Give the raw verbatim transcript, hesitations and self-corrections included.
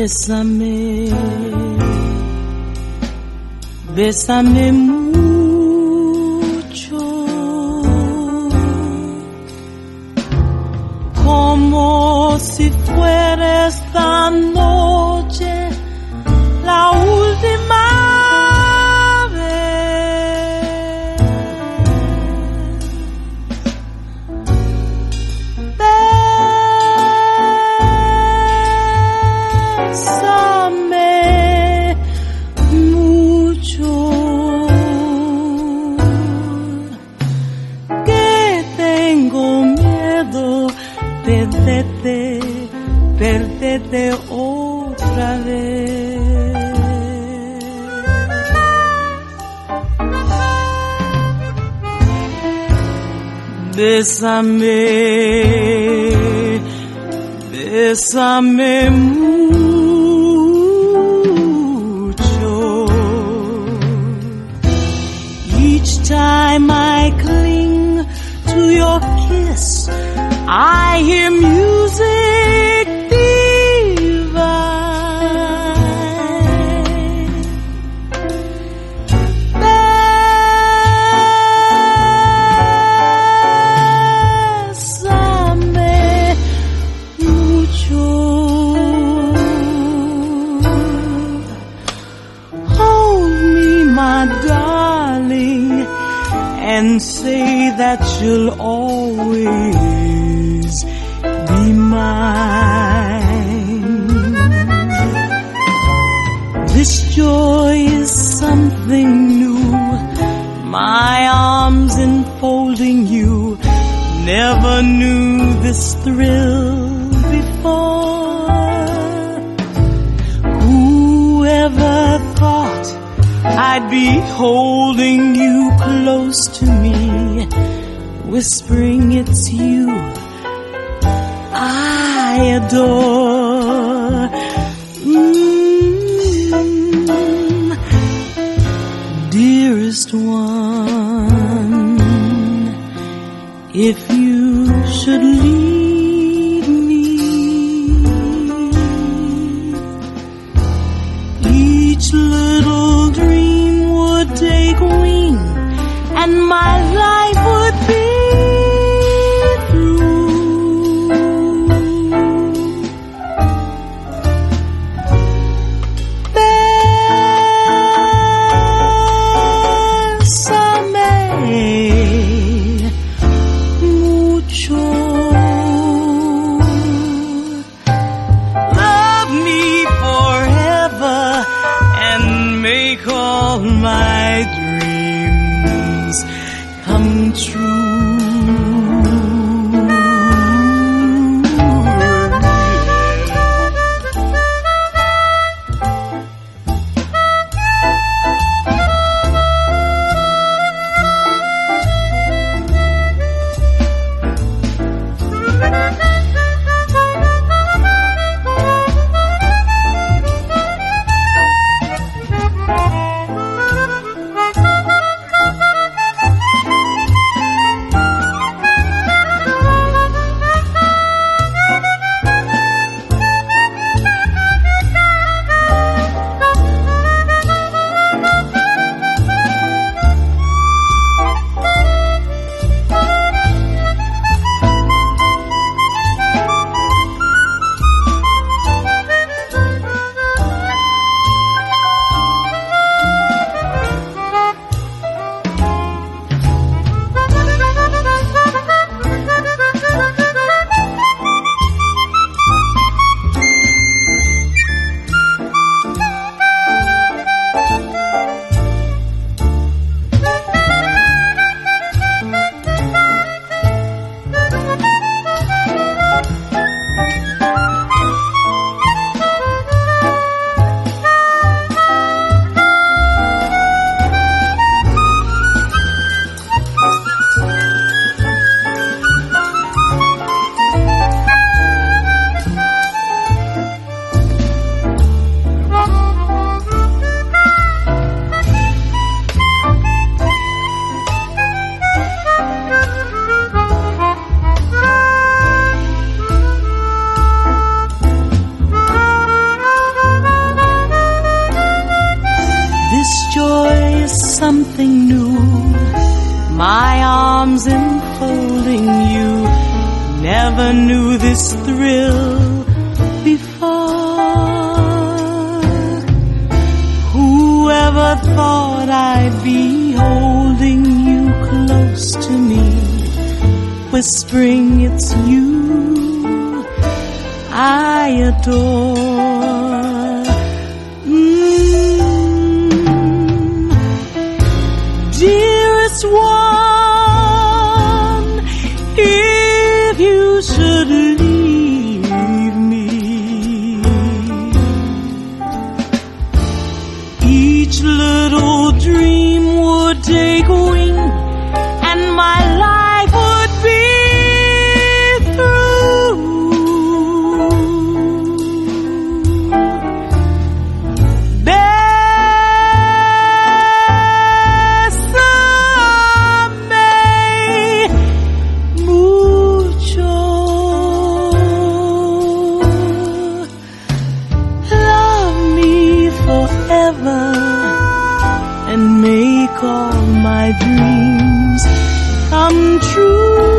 Bésame, bésame mucho, como si fuera esta noche la última vez. Bésame mucho, que tengo miedo perderte, perderte otra vez. Bésame, bésame mucho. Each time I cling to your kiss, I hear music divine. Bésame mucho. Hold me, my darling, and say that you'll always be mine. This joy is something new, my arms enfolding you. Never knew this thrill before. Whoever thought I'd be holding you close to me, whispering it's you I adore. Mm, dearest one, if you should leave me, each little dream would take wing and my life would be all my dreams come true. something new. My arms enfolding you, never knew this thrill before. Whoever thought I'd be holding you close to me, whispering it's you I adore. Mm. Dearest one, if you should leave me, each little dream would take wing, and my life would be and make all my dreams come true.